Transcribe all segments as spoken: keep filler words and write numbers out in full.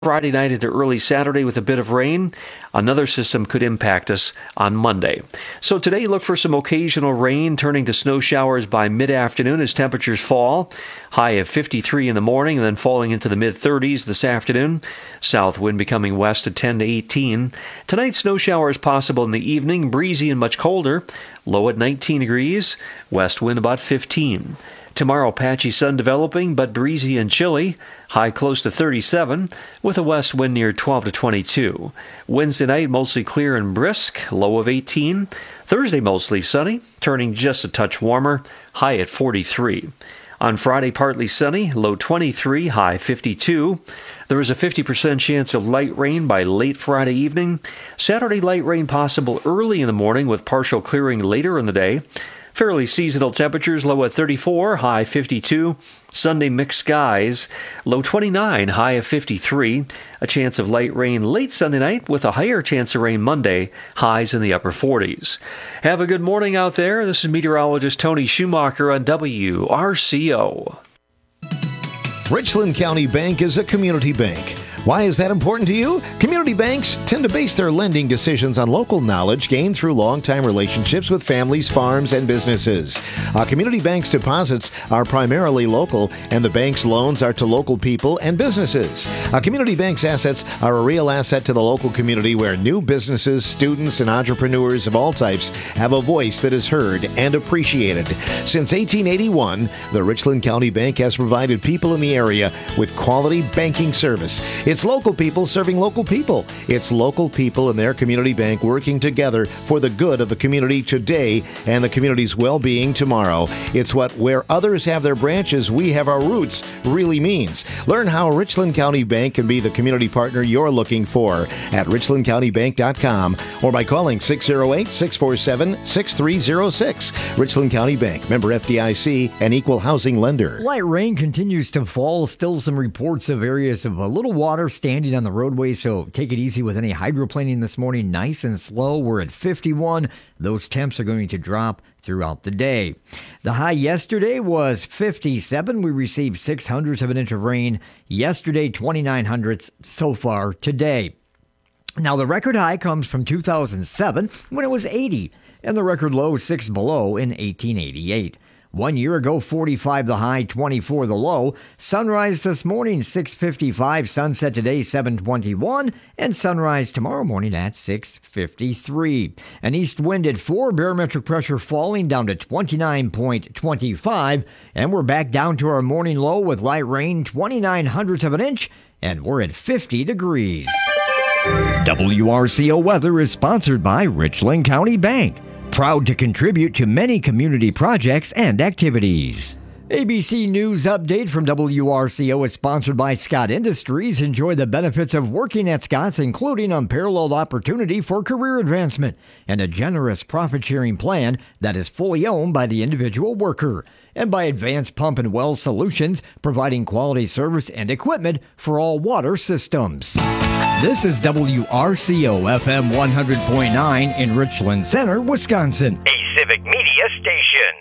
Friday night into early Saturday with a bit of rain. Another system could impact us on Monday. So today, look for some occasional rain turning to snow showers by mid-afternoon as temperatures fall. High of fifty-three in the morning and then falling into the mid-thirties this afternoon. South wind becoming west at ten to eighteen. Tonight, snow showers possible in the evening, breezy and much colder. Low at nineteen degrees. West wind about fifteen. Tomorrow, patchy sun developing, but breezy and chilly. High close to thirty-seven, with a west wind near twelve to twenty-two. Wednesday night, mostly clear and brisk, low of eighteen. Thursday, mostly sunny, turning just a touch warmer, high at forty-three. On Friday, partly sunny, low twenty-three, high fifty-two. There is a fifty percent chance of light rain by late Friday evening. Saturday, light rain possible early in the morning with partial clearing later in the day. Fairly seasonal temperatures, low at thirty-four, high fifty-two. Sunday, mixed skies, low twenty-nine, high of fifty-three. A chance of light rain late Sunday night with a higher chance of rain Monday, highs in the upper forties. Have a good morning out there. This is meteorologist Tony Schumacher on W R C O. Richland County Bank is a community bank. Why is that important to you? Community banks tend to base their lending decisions on local knowledge gained through long-time relationships with families, farms, and businesses. Uh, community banks' deposits are primarily local, and the bank's loans are to local people and businesses. Uh, community banks' assets are a real asset to the local community where new businesses, students, and entrepreneurs of all types have a voice that is heard and appreciated. Since eighteen eighty-one, the Richland County Bank has provided people in the area with quality banking service. It's local people serving local people. It's local people and their community bank working together for the good of the community today and the community's well-being tomorrow. It's what where others have their branches, we have our roots really means. Learn how Richland County Bank can be the community partner you're looking for at richland county bank dot com or by calling six oh eight, six four seven, six three oh six. Richland County Bank, member F D I C, and equal housing lender. Light rain continues to fall. Still some reports of areas of a little water standing on the roadway, so take it easy with any hydroplaning this morning. Nice and slow. We're at fifty-one. Those temps are going to drop throughout the day. The high yesterday was fifty-seven. We received six hundredths of an inch of rain. Yesterday, twenty-nine hundredths so far today. Now, the record high comes from two thousand seven when it was eighty, and the record low six below in eighteen eighty-eight. One year ago, forty-five the high, twenty-four the low. Sunrise this morning, six fifty-five. Sunset today, seven twenty-one. And sunrise tomorrow morning at six fifty-three. An east wind at four. Barometric pressure falling down to twenty-nine point two five. And we're back down to our morning low with light rain, twenty-nine hundredths of an inch. And we're at fifty degrees. W R C O weather is sponsored by Richland County Bank. Proud to contribute to many community projects and activities. A B C News Update from W R C O is sponsored by Scott Industries. Enjoy the benefits of working at Scott's, including unparalleled opportunity for career advancement and a generous profit-sharing plan that is fully owned by the individual worker. And by Advanced Pump and Well Solutions, providing quality service and equipment for all water systems. This is W R C O F M one hundred point nine in Richland Center, Wisconsin. A Civic Media station.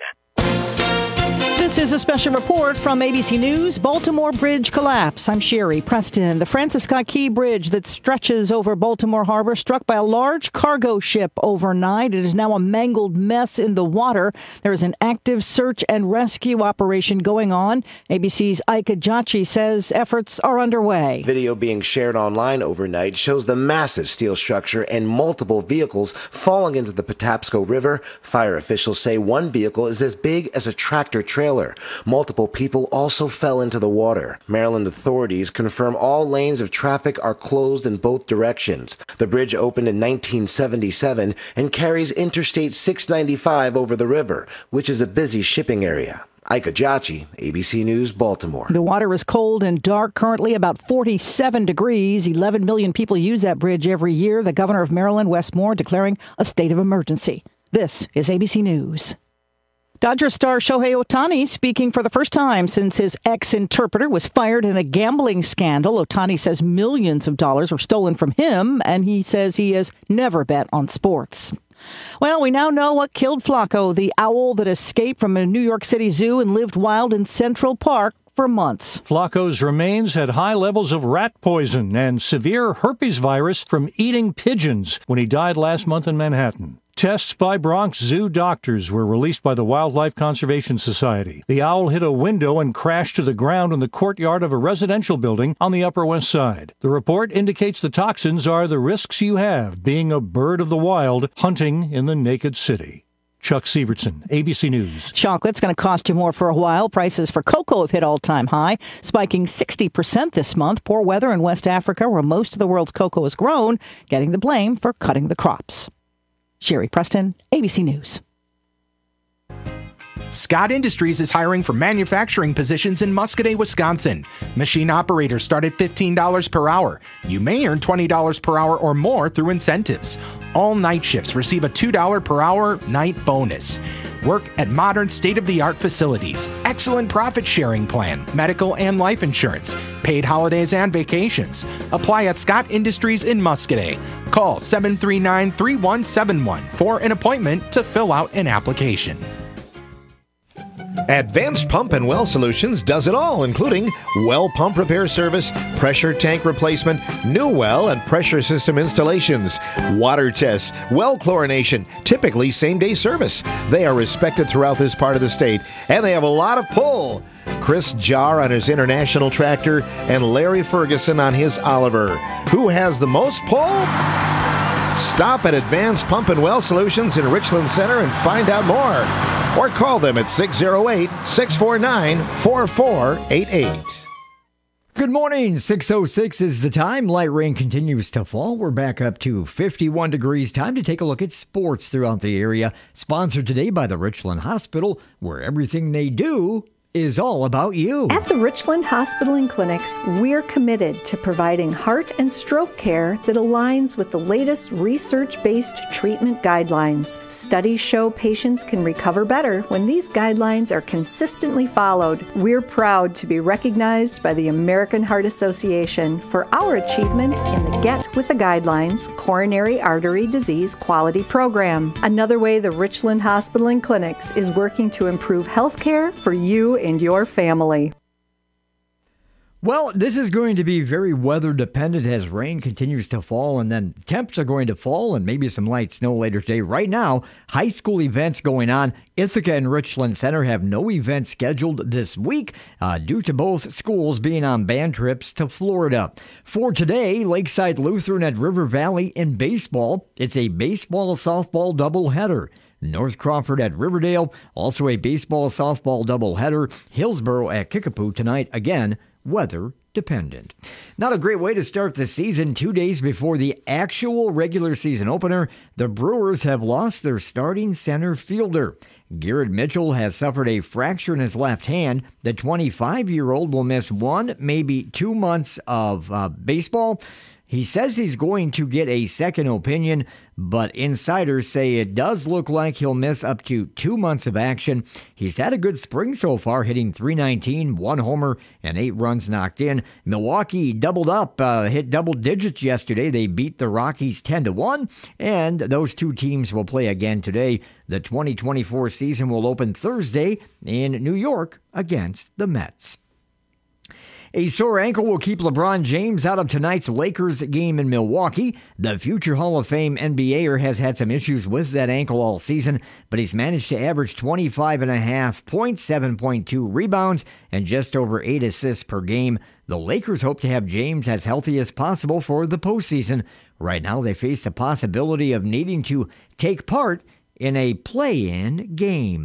This is a special report from A B C News. Baltimore Bridge collapse. I'm Sherry Preston. The Francis Scott Key Bridge that stretches over Baltimore Harbor struck by a large cargo ship overnight. It is now a mangled mess in the water. There is an active search and rescue operation going on. A B C's Ike Ajachi says efforts are underway. Video being shared online overnight shows the massive steel structure and multiple vehicles falling into the Patapsco River. Fire officials say one vehicle is as big as a tractor trailer. Multiple people also fell into the water. Maryland authorities confirm all lanes of traffic are closed in both directions. The bridge opened in nineteen seventy-seven and carries Interstate six ninety-five over the river, which is a busy shipping area. Ike Ajachi, A B C News, Baltimore. The water is cold and dark, currently about forty-seven degrees. eleven million people use that bridge every year. The governor of Maryland, Wes Moore, declaring a state of emergency. This is A B C News. Dodger star Shohei Ohtani speaking for the first time since his ex-interpreter was fired in a gambling scandal. Ohtani says millions of dollars were stolen from him, and he says he has never bet on sports. Well, we now know what killed Flaco, the owl that escaped from a New York City zoo and lived wild in Central Park for months. Flacco's remains had high levels of rat poison and severe herpes virus from eating pigeons when he died last month in Manhattan. Tests by Bronx Zoo doctors were released by the Wildlife Conservation Society. The owl hit a window and crashed to the ground in the courtyard of a residential building on the Upper West Side. The report indicates the toxins are the risks you have being a bird of the wild hunting in the naked city. Chuck Sievertson, A B C News. Chocolate's going to cost you more for a while. Prices for cocoa have hit all-time high, spiking sixty percent this month. Poor weather in West Africa, where most of the world's cocoa is grown, getting the blame for cutting the crops. Sherry Preston, A B C News. Scott Industries is hiring for manufacturing positions in Muscoda, Wisconsin. Machine operators start at fifteen dollars per hour. You may earn twenty dollars per hour or more through incentives. All night shifts receive a two dollars per hour night bonus. Work at modern state-of-the-art facilities. Excellent profit sharing plan, medical and life insurance, paid holidays and vacations. Apply at Scott Industries in Muscoda. Call seven three nine, three one seven one for an appointment to fill out an application. Advanced Pump and Well Solutions does it all, including well pump repair service, pressure tank replacement, new well and pressure system installations, water tests, well chlorination, typically same-day service. They are respected throughout this part of the state, and they have a lot of pull. Chris Jarr on his International tractor and Larry Ferguson on his Oliver. Who has the most pull? Stop at Advanced Pump and Well Solutions in Richland Center and find out more. Or call them at six oh eight, six four nine, four four eight eight. Good morning. six oh six is the time. Light rain continues to fall. We're back up to fifty-one degrees. Time to take a look at sports throughout the area. Sponsored today by the Richland Hospital, where everything they do is all about you. At the Richland Hospital and Clinics, we're committed to providing heart and stroke care that aligns with the latest research-based treatment guidelines. Studies show patients can recover better when these guidelines are consistently followed. We're proud to be recognized by the American Heart Association for our achievement in the Get with the Guidelines Coronary Artery Disease Quality Program. Another way the Richland Hospital and Clinics is working to improve health care for you and your family. Well, this is going to be very weather dependent as rain continues to fall, and then temps are going to fall and maybe some light snow later today. Right now, high school events going on. Ithaca and Richland Center have no events scheduled this week uh, due to both schools being on band trips to Florida. For today, Lakeside Lutheran at River Valley in baseball. It's a baseball-softball doubleheader. North Crawford at Riverdale, also a baseball-softball doubleheader. Hillsborough at Kickapoo tonight, again, weather dependent. Not a great way to start the season. Two days before the actual regular season opener, the Brewers have lost their starting center fielder. Garrett Mitchell has suffered a fracture in his left hand. The twenty-five-year-old will miss one, maybe two months of uh, baseball. He says he's going to get a second opinion, but insiders say it does look like he'll miss up to two months of action. He's had a good spring so far, hitting three nineteen, one homer, and eight runs knocked in. Milwaukee doubled up, uh, hit double digits yesterday. They beat the Rockies ten to one, and those two teams will play again today. The twenty twenty-four season will open Thursday in New York against the Mets. A sore ankle will keep LeBron James out of tonight's Lakers game in Milwaukee. The future Hall of Fame N B A er has had some issues with that ankle all season, but he's managed to average twenty-five and a half points, seven point two rebounds, and just over eight assists per game. The Lakers hope to have James as healthy as possible for the postseason. Right now, they face the possibility of needing to take part in a play-in game.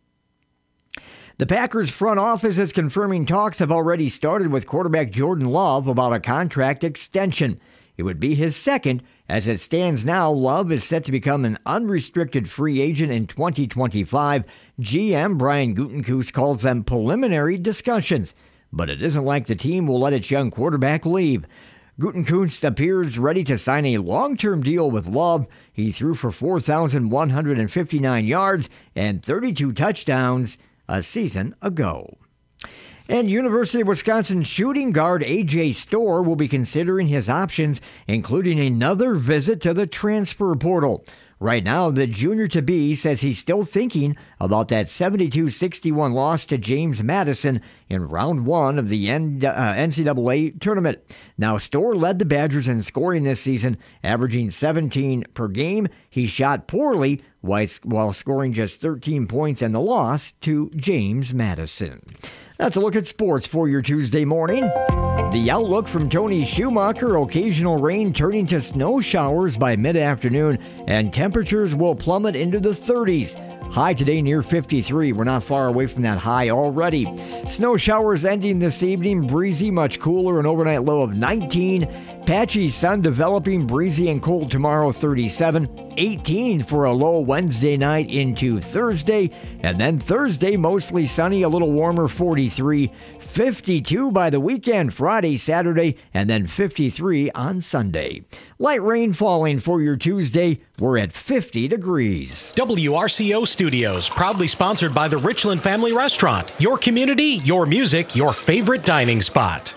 The Packers front office is confirming talks have already started with quarterback Jordan Love about a contract extension. It would be his second. As it stands now, Love is set to become an unrestricted free agent in twenty twenty-five. G M Brian Gutekunst calls them preliminary discussions, but it isn't like the team will let its young quarterback leave. Gutekunst appears ready to sign a long-term deal with Love. He threw for four thousand one hundred fifty-nine yards and thirty-two touchdowns a season ago. And University of Wisconsin shooting guard A J Storr will be considering his options, including another visit to the transfer portal. Right now, the junior-to-be says he's still thinking about that seventy-two sixty-one loss to James Madison in round one of the N C double A tournament. Now, Storr led the Badgers in scoring this season, averaging seventeen per game. He shot poorly while scoring just thirteen points in the loss to James Madison. That's a look at sports for your Tuesday morning. The outlook from Tony Schumacher: occasional rain turning to snow showers by mid-afternoon, and temperatures will plummet into the thirties. High today near fifty-three. We're not far away from that high already. Snow showers ending this evening. Breezy, much cooler, an overnight low of nineteen. Patchy sun developing, breezy and cold tomorrow, thirty-seven. eighteen for a low Wednesday night into Thursday. And then Thursday, mostly sunny, a little warmer, forty-three. fifty-two by the weekend, Friday, Saturday, and then fifty-three on Sunday. Light rain falling for your Tuesday. We're at fifty degrees. W R C O Studios, proudly sponsored by the Richland Family Restaurant. Your community, your music, your favorite dining spot.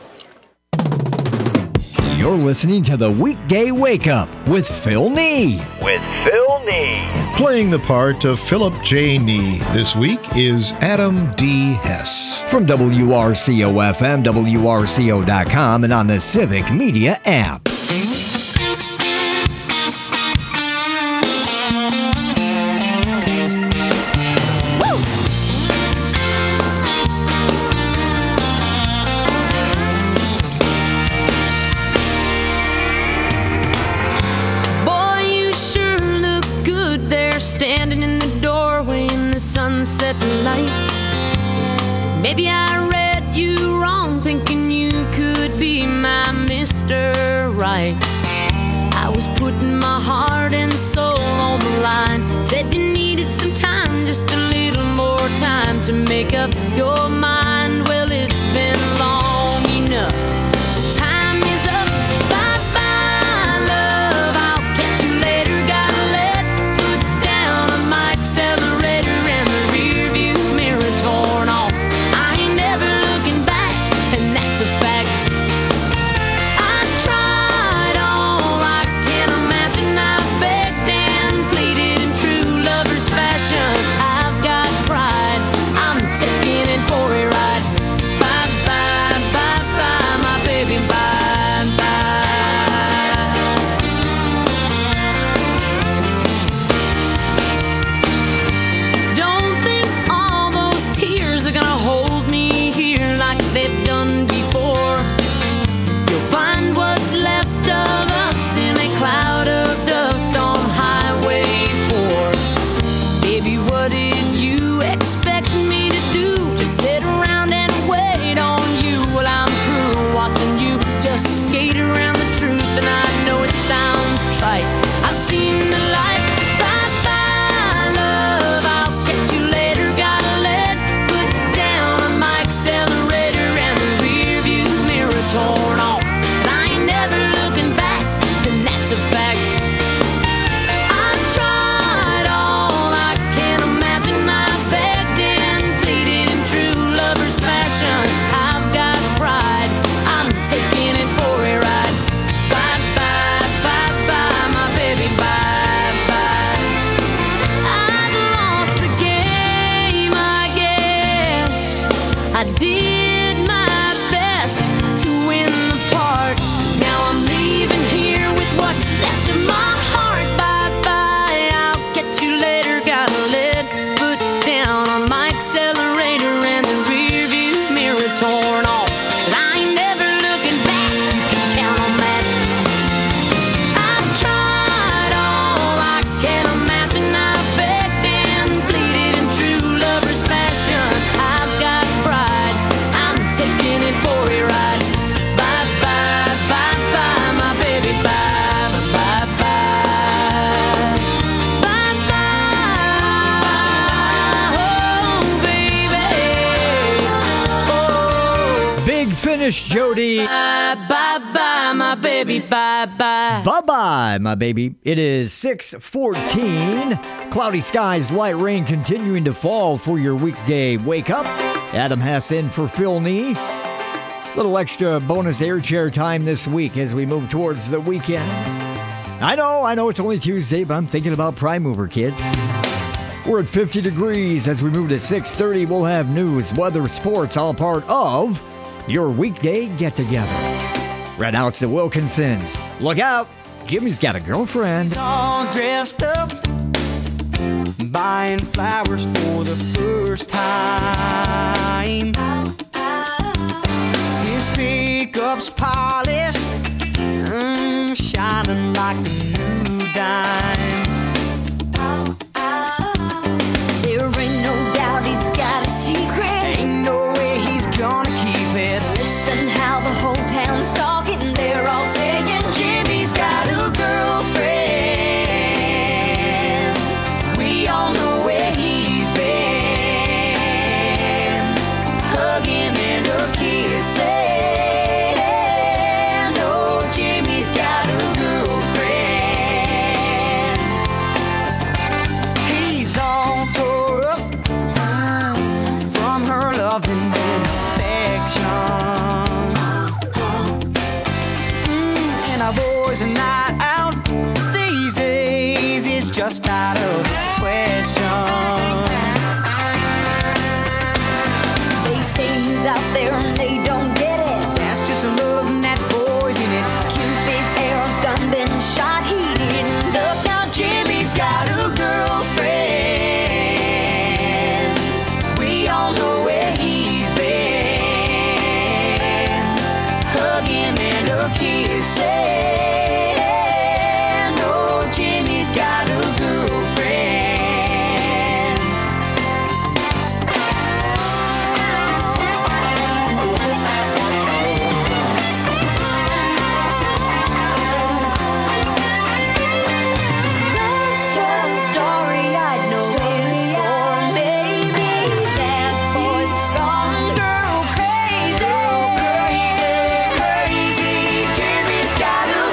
You're listening to the Weekday Wake Up with Phil Nee. With Phil Nee. Playing the part of Philip J. Nee this week is Adam D. Hess. From W R C O F M, W R C O dot com, and on the Civic Media app. Light. Maybe I read you wrong, thinking you could be my Mister Right. I was putting my heart and soul on the line. Said you needed some time, just a little more time to make up your mind. Well, it's been long enough. Time is up. Bye-bye, love. I'll catch you later. Gotta let put down a mic accelerator and the rear view mirror torn off. I ain't never looking back, and that's a fact. I tried all I can imagine. I begged and pleaded in true lover's fashion. I've got pride. I'm taking it for a ride. Bye bye, bye bye, my baby, bye bye. Don't think all those tears are gonna hold me here like they've done before. You'll find what's left of us in a cloud of dust on Highway four. Baby, what did you expect me to do? Just sit around and wait on you while I'm through watching you just skate around the truth. And I know it sounds trite, I've seen the light. Bye bye, love, I'll catch you later. Gotta let put down on my accelerator and the rear view mirror torn off. 'Cause I ain't never looking back, and that's a fact. I've tried all I can imagine. I begged and pleaded in true lover's fashion. I've got pride. I'm taking it for a ride. Bye bye, bye bye, my baby, bye bye. I've lost the game, I guess. I did my best to win the part. Now I'm leaving here with what's left of my heart. Bye bye, I'll catch you later. Gotta let put down on my accelerator and the rear view mirror torn off. 'Cause I ain't never looking back, you can count on that. I've tried all I can imagine. I begged and pleaded in true lover's fashion. I've got pride. I'm taking it for a ride. Bye bye, bye bye, my baby, bye bye bye. Bye bye, oh baby, oh. Big finish, Jody. Bye bye bye, my baby, bye bye. Bye-bye, my baby. It is six fourteen. Cloudy skies, light rain continuing to fall for your weekday wake up. Adam Hess in for Phil Nee. Little extra bonus air chair time this week as we move towards the weekend. I know, I know it's only Tuesday, but I'm thinking about Prime Mover, kids. We're at fifty degrees. As we move to six thirty, we'll have news, weather, sports, all part of your weekday get-together. Right now, it's the Wilkinsons. Look out, Jimmy's got a girlfriend. He's all dressed up, buying flowers for the first time. His pickup's polished, mm, shining like a new dime. There ain't no doubt he's got a secret. Ain't no way he's gonna keep it. Listen how the whole town's talking. They're all saying Jimmy's got a girlfriend. We all know where he's been, hugging and a kissing. Oh, Jimmy's got a girlfriend. He's all tore up from her loving and affection. Mm, and our boys are not out these days. It's just out of the question. They say he's out there and they don't get it. That's just a love and that poison in it. Cupid's arrow's done been shot. He didn't duck. Now Jimmy's got a girlfriend. We all know where he's been, hugging and a kissing. Oh, Jimmy's got a girlfriend. Love's just a story I'd know before. Maybe that boy's gone girl crazy, crazy, crazy. Jimmy's got a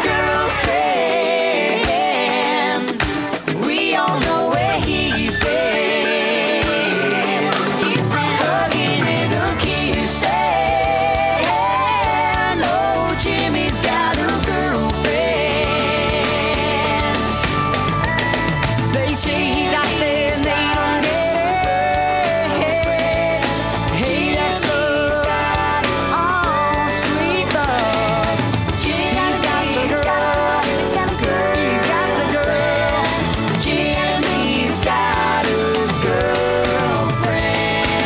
girlfriend. We all know where he's been. He's been hugging and a kissing. Oh, Jimmy's got a girlfriend. They say he's out there and they don't get it. Hey, that's love. Oh, sweet love. Jimmy's got the girl. Jimmy's got a girl. He's got the girl. Jimmy's got a girlfriend.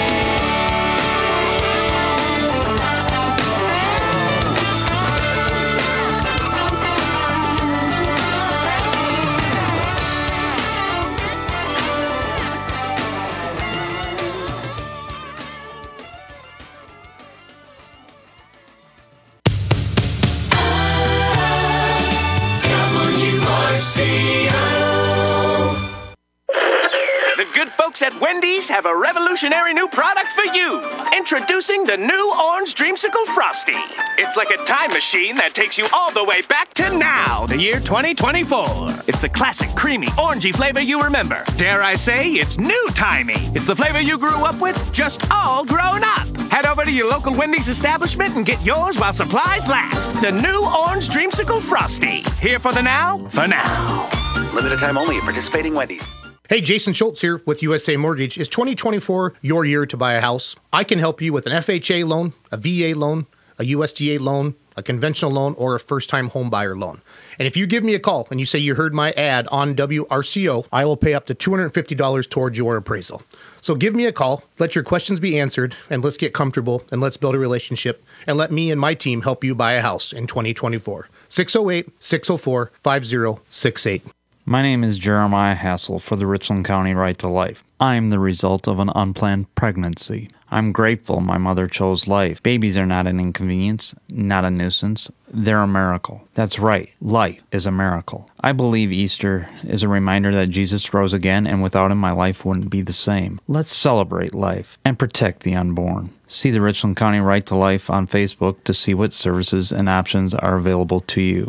The good folks at Wendy's have a revolutionary new product for you. Introducing the new Orange Dreamsicle Frosty. It's like a time machine that takes you all the way back to now, the year twenty twenty-four. It's the classic creamy, orangey flavor you remember. Dare I say, it's new-timey. It's the flavor you grew up with, just all grown up. Head over to your local Wendy's establishment and get yours while supplies last. The new Orange Dreamsicle Frosty. Here for the now, for now. Limited time only at participating Wendy's. Hey, Jason Schultz here with U S A Mortgage. Is twenty twenty-four your year to buy a house? I can help you with an F H A loan, a V A loan, a U S D A loan, a conventional loan, or a first-time home buyer loan. And if you give me a call and you say you heard my ad on W R C O, I will pay up to two hundred fifty dollars towards your appraisal. So give me a call, let your questions be answered, and let's get comfortable, and let's build a relationship, and let me and my team help you buy a house in twenty twenty-four. six oh eight, six oh four, five oh six eight. My name is Jeremiah Hassel for the Richland County Right to Life. I am the result of an unplanned pregnancy. I'm grateful my mother chose life. Babies are not an inconvenience, not a nuisance. They're a miracle. That's right, life is a miracle. I believe Easter is a reminder that Jesus rose again, and without him my life wouldn't be the same. Let's celebrate life and protect the unborn. See the Richland County Right to Life on Facebook to see what services and options are available to you.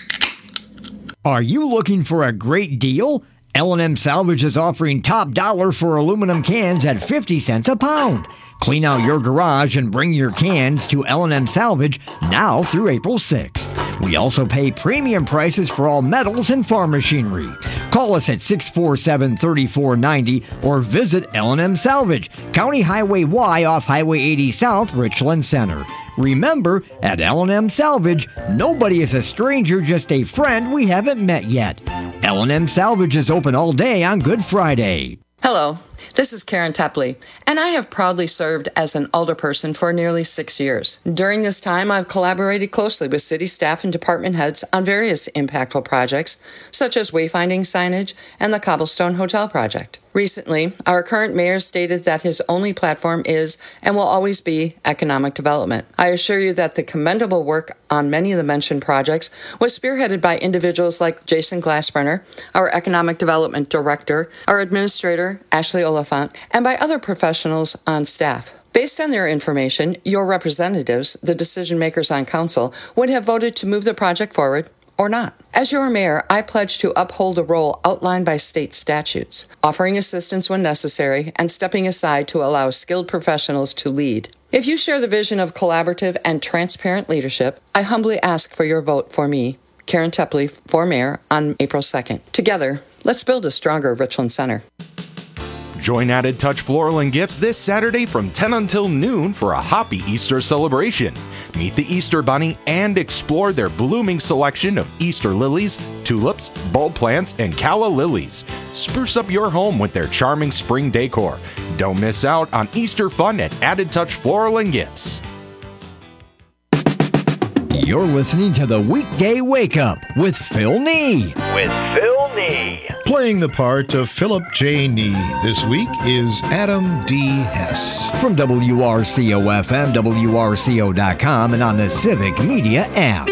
Are you looking for a great deal? L and M Salvage is offering top dollar for aluminum cans at fifty cents a pound. Clean out your garage and bring your cans to L and M Salvage now through April sixth. We also pay premium prices for all metals and farm machinery. Call us at six four seven, three four nine zero or visit L and M Salvage, County Highway Y off Highway eighty South, Richland Center. Remember, at L and M Salvage, nobody is a stranger, just a friend we haven't met yet. L and M Salvage is open all day on Good Friday. Hello, this is Karen Tepley, and I have proudly served as an alderperson for nearly six years. During this time, I've collaborated closely with city staff and department heads on various impactful projects, such as wayfinding signage and the Cobblestone Hotel project. Recently, our current mayor stated that his only platform is and will always be economic development. I assure you that the commendable work on many of the mentioned projects was spearheaded by individuals like Jason Glassbrenner, our economic development director, our administrator, Ashley Oliphant, and by other professionals on staff. Based on their information, your representatives, the decision makers on council, would have voted to move the project forward or not. As your mayor, I pledge to uphold the role outlined by state statutes, offering assistance when necessary and stepping aside to allow skilled professionals to lead. If you share the vision of collaborative and transparent leadership, I humbly ask for your vote for me, Karen Tepley, for mayor on April second. Together, let's build a stronger Richland Center. Join Added Touch Floral and Gifts this Saturday from ten until noon for a Hoppy Easter celebration. Meet the Easter Bunny and explore their blooming selection of Easter lilies, tulips, bulb plants, and calla lilies. Spruce up your home with their charming spring decor. Don't miss out on Easter fun at Added Touch Floral and Gifts. You're listening to the Weekday Wake Up with Phil Nee. With Phil Nee. Playing the part of Philip J. Nee this week is Adam D. Hess. From W R C O F M, W R C O dot com, and on the Civic Media app.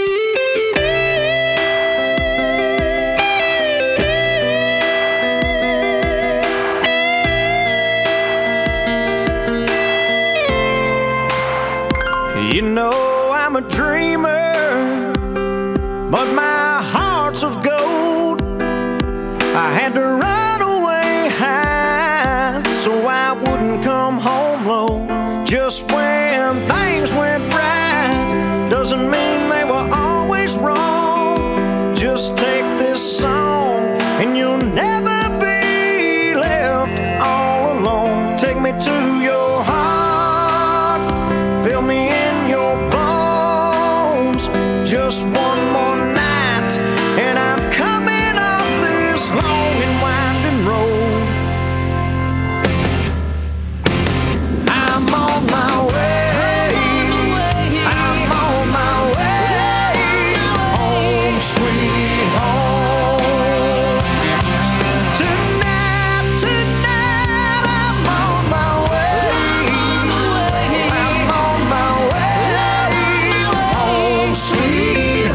You know I'm a dreamer, but my heart's of gold. I had to run away high so I wouldn't come home low. Just when things went right doesn't mean they were always wrong. Just take this song and you'll never be left all alone. Take me to your heart, fill me in your bones. Just one more night and I'm coming up this long and winding road. I'm on my way, I'm on my way, home sweet home. Tonight, tonight I'm on my way, I'm on my way, home sweet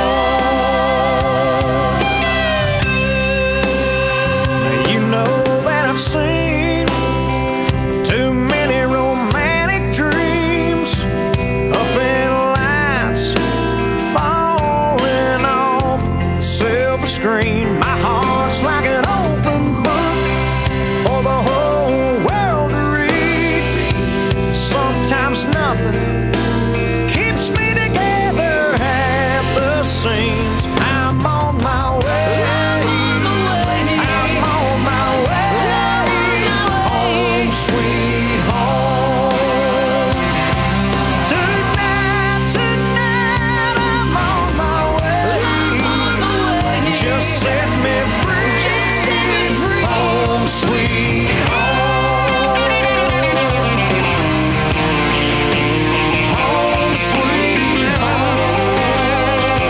home. You know that I've seen too many romantic dreams up in lights falling off the silver screen. My heart's like an open book for the whole world to read. Sometimes nothing keeps me together at the seams. I'm on my way, I'm on my way, home sweet home. Tonight, tonight I'm on my way. Just set me free, home sweet home. Home sweet home.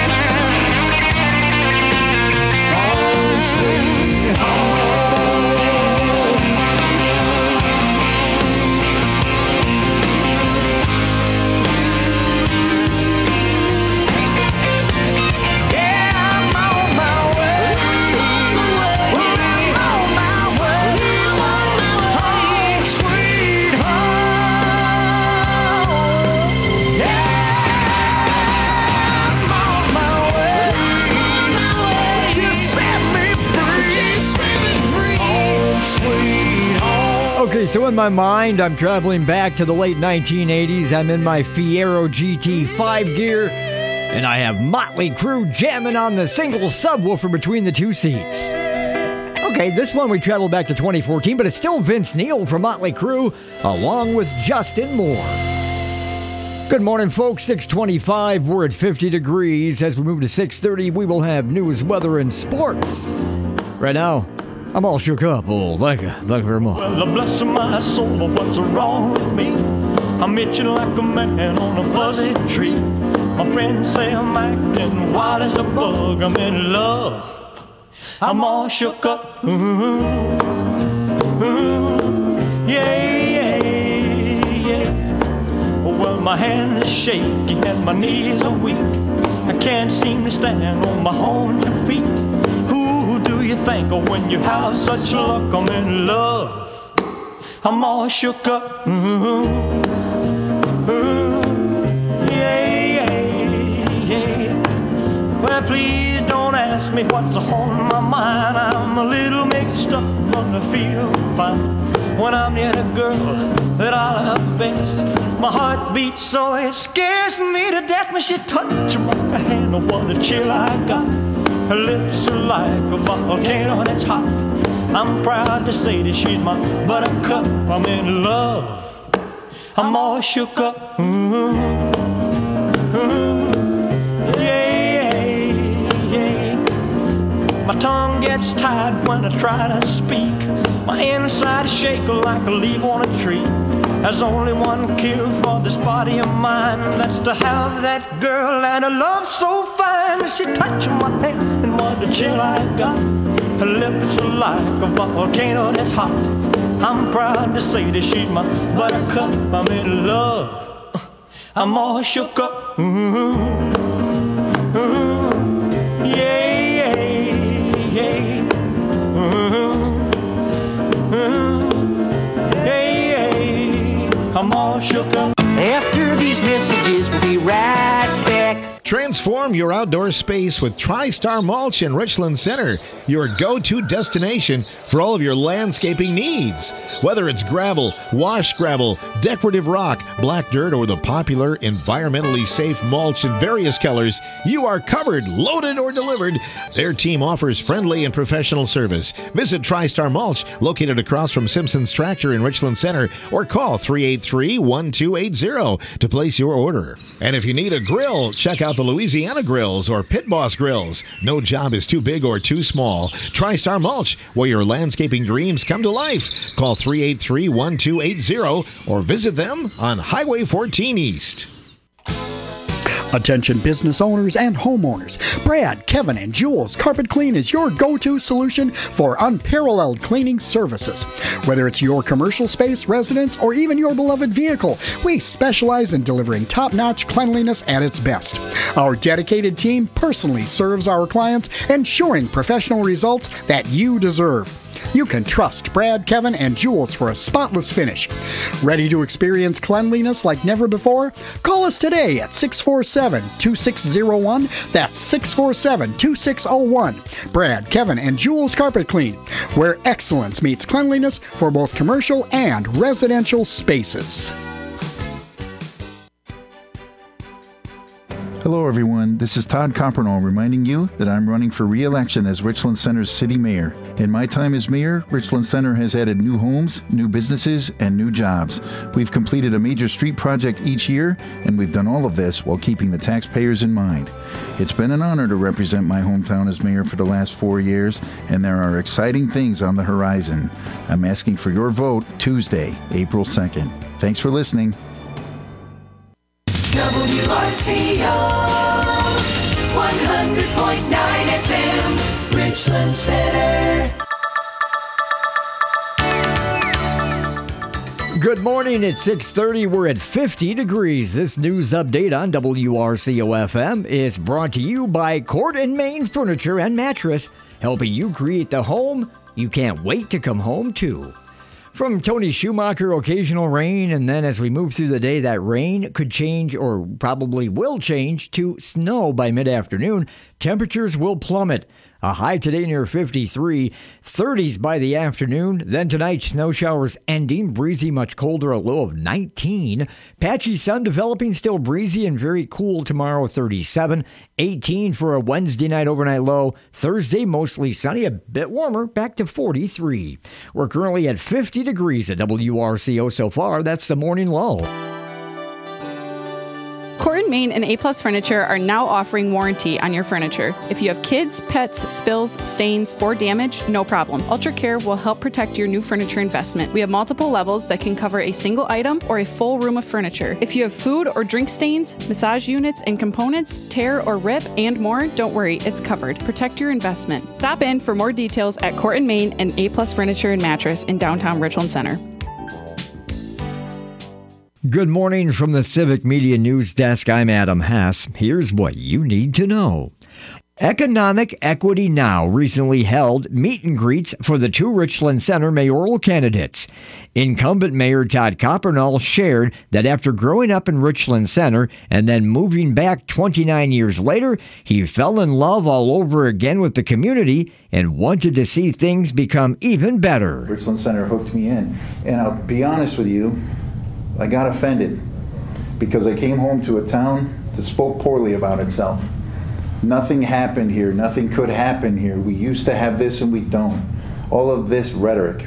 Home sweet home. Yeah, I'm on my way. I'm on my way. Home sweet home. Yeah, I'm on my way. Just set me free. Home sweet home. Okay, so in my mind, I'm traveling back to the late nineteen eighties. I'm in my Fiero G T five gear, And I have Motley Crue jamming on the single subwoofer between the two seats. Okay, this one we traveled back to twenty fourteen, but it's still Vince Neil from Motley Crue, along with Justin Moore. Good morning, folks. six twenty-five, we're at fifty degrees. As we move to six thirty, we will have news, weather, and sports. Right now, I'm all shook up. Oh, thank you. Thank you very much. Well, bless my soul, what's wrong with me? I'm itching like a man on a fuzzy tree. My friends say I'm acting wild as a bug. I'm in love. I'm all shook up. Ooh, ooh, yeah, yeah, yeah. Well, my hands are shaky and my knees are weak. I can't seem to stand on my own two feet. Who do you think of when you have such luck? I'm in love. I'm all shook up. Ooh, ooh, yeah, yeah, yeah. Well, please don't ask me what's on my mind. I'm a little mixed up, but I feel fine when I'm near the girl that I love best. My heart beats so it scares me to death when she touches my hand. Oh, what a chill I got. Her lips are like a volcano that's hot. I'm proud to say that she's my buttercup. I'm in love. I'm all shook up. Ooh, ooh, yeah, yeah. My tongue gets tied when I try to speak. My inside is shaking like a leaf on a tree. There's only one cure for this body of mine. That's to have that girl and a love so fine. She touched my hand and what a chill I got. Her lips are like a volcano that's hot. I'm proud to say that she's my buttercup. I'm in love. I'm all shook up. Ooh, ooh, yeah, yeah, yeah. Ooh, ooh, yeah, yeah. I'm all shook up. After these messages, we'll be right back. Transform your outdoor space with TriStar Mulch in Richland Center, your go-to destination for all of your landscaping needs. Whether it's gravel, wash gravel, decorative rock, black dirt, or the popular environmentally safe mulch in various colors, you are covered, loaded, or delivered. Their team offers friendly and professional service. Visit TriStar Mulch, located across from Simpson's Tractor in Richland Center, or call three eight three, one two eight zero to place your order. And if you need a grill, check out the Louisiana Grills or Pit Boss Grills. No job is too big or too small. TriStar Mulch, where your landscaping dreams come to life. Call three eight three, one two eight zero or visit them on Highway fourteen East. Attention business owners and homeowners. Brad, Kevin, and Jules Carpet Clean is your go-to solution for unparalleled cleaning services. Whether it's your commercial space, residence, or even your beloved vehicle, we specialize in delivering top-notch cleanliness at its best. Our dedicated team personally serves our clients, ensuring professional results that you deserve. You can trust Brad, Kevin, and Jules for a spotless finish. Ready to experience cleanliness like never before? Call us today at six four seven, two six zero one. That's six four seven, two six zero one. Brad, Kevin, and Jules Carpet Clean, where excellence meets cleanliness for both commercial and residential spaces. Hello everyone, this is Todd Coppernoll reminding you that I'm running for re-election as Richland Center's city mayor. In my time as mayor, Richland Center has added new homes, new businesses, and new jobs. We've completed a major street project each year, and we've done all of this while keeping the taxpayers in mind. It's been an honor to represent my hometown as mayor for the last four years, and there are exciting things on the horizon. I'm asking for your vote Tuesday, April second. Thanks for listening. W R C O one hundred point nine F M, Richland Center. Good morning. It's six thirty. We're at fifty degrees. This news update on W R C O F M is brought to you by Court and Main Furniture and Mattress, helping you create the home you can't wait to come home to. From Tony Schumacher, occasional rain, and then as we move through the day, that rain could change or probably will change to snow by mid-afternoon. Temperatures will plummet. A high today near fifty-three, thirties by the afternoon. Then tonight, snow showers ending, breezy, much colder, a low of nineteen. Patchy sun developing, still breezy and very cool tomorrow, thirty-seven. eighteen for a Wednesday night overnight low. Thursday, mostly sunny, a bit warmer, back to forty-three. We're currently at fifty degrees at W R C O so far. That's the morning low. Court Maine and A-Plus Furniture are now offering warranty on your furniture. If you have kids, pets, spills, stains, or damage, no problem. Ultra Care will help protect your new furniture investment. We have multiple levels that can cover a single item or a full room of furniture. If you have food or drink stains, massage units and components, tear or rip, and more, don't worry, it's covered. Protect your investment. Stop in for more details at Court Maine and A-Plus Furniture and Mattress in downtown Richland Center. Good morning from the Civic Media News Desk. I'm Adam Hess. Here's what you need to know. Economic Equity Now recently held meet and greets for the two Richland Center mayoral candidates. Incumbent Mayor Todd Coppernall shared that after growing up in Richland Center and then moving back twenty-nine years later, he fell in love all over again with the community and wanted to see things become even better. Richland Center hooked me in. And I'll be honest with you, I got offended because I came home to a town that spoke poorly about itself. Nothing happened here. Nothing could happen here. We used to have this and we don't. All of this rhetoric.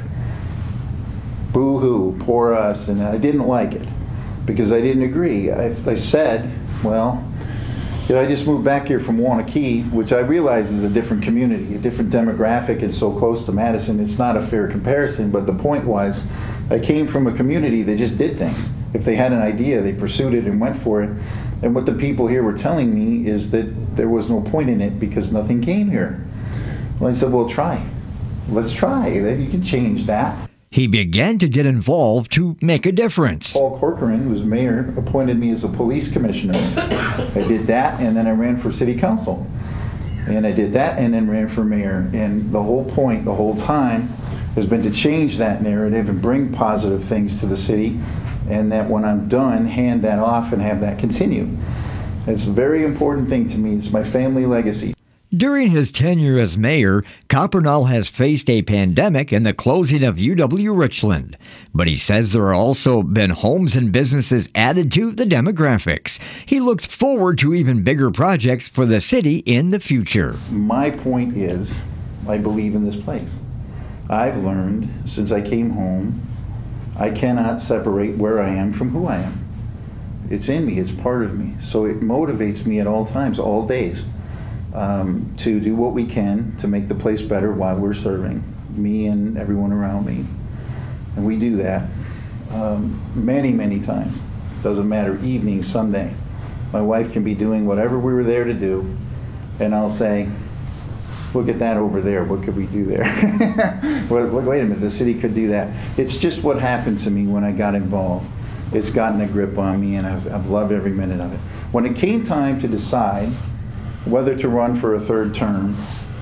Boo-hoo, poor us. And I didn't like it because I didn't agree. I, I said, well, did I just move back here from Wanakee, which I realize is a different community, a different demographic, and so close to Madison, it's not a fair comparison, but the point was, I came from a community that just did things. If they had an idea, they pursued it and went for it. And what the people here were telling me is that there was no point in it because nothing came here. Well, I said, well, try. Let's try. You can change that. He began to get involved to make a difference. Paul Corcoran, who was mayor, appointed me as a police commissioner. I did that, and then I ran for city council. And I did that, and then ran for mayor. And the whole point, the whole time, has been to change that narrative and bring positive things to the city, and that when I'm done, hand that off and have that continue. It's a very important thing to me. It's my family legacy. During his tenure as mayor, Coppernall has faced a pandemic and the closing of U W Richland. But he says there have also been homes and businesses added to the demographics. He looks forward to even bigger projects for the city in the future. My point is, I believe in this place. I've learned since I came home, I cannot separate where I am from who I am. It's in me, it's part of me. So it motivates me at all times, all days. Um, to do what we can to make the place better while we're serving, me and everyone around me. And we do that um, many, many times. Doesn't matter, evening, Sunday. My wife can be doing whatever we were there to do, and I'll say, look at that over there, what could we do there? wait, wait a minute, the city could do that. It's just what happened to me when I got involved. It's gotten a grip on me, and I've, I've loved every minute of it. When it came time to decide whether to run for a third term,